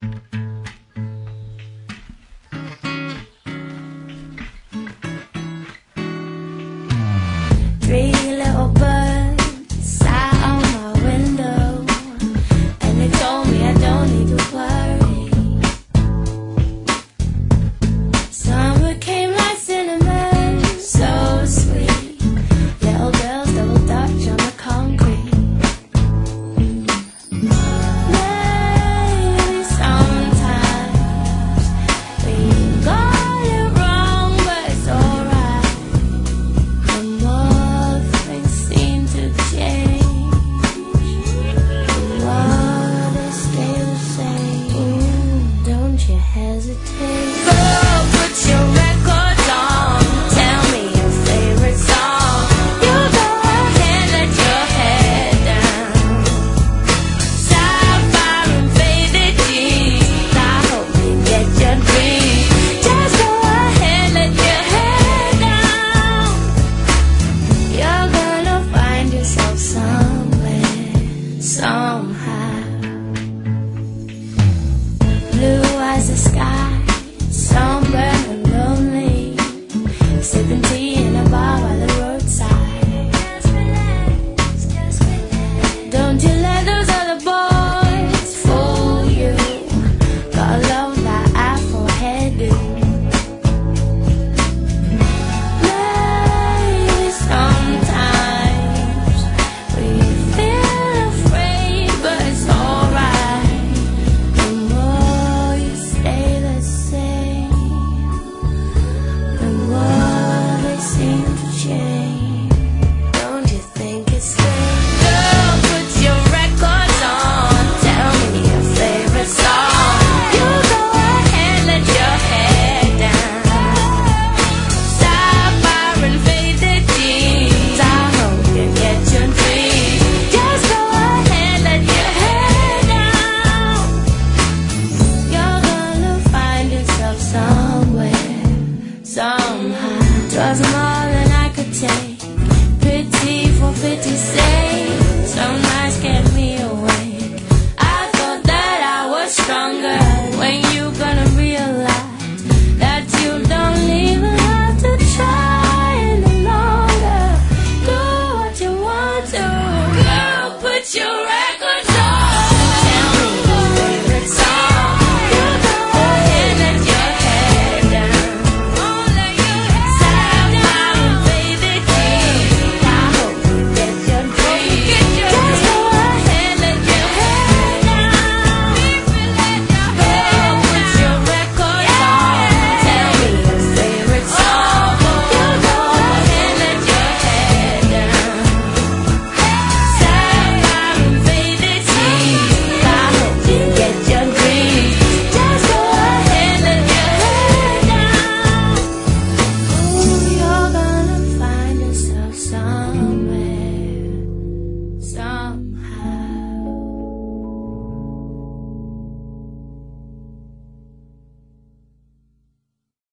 Three little birds sat on my window, and they told me I don't need to worry. Summer came like cinnamon, so sweet. Little girls double dutch on the concrete. Maybe sometimes we got it wrong, but it's alright. The more things seem to change, the more they stay the same. Don't you hesitate.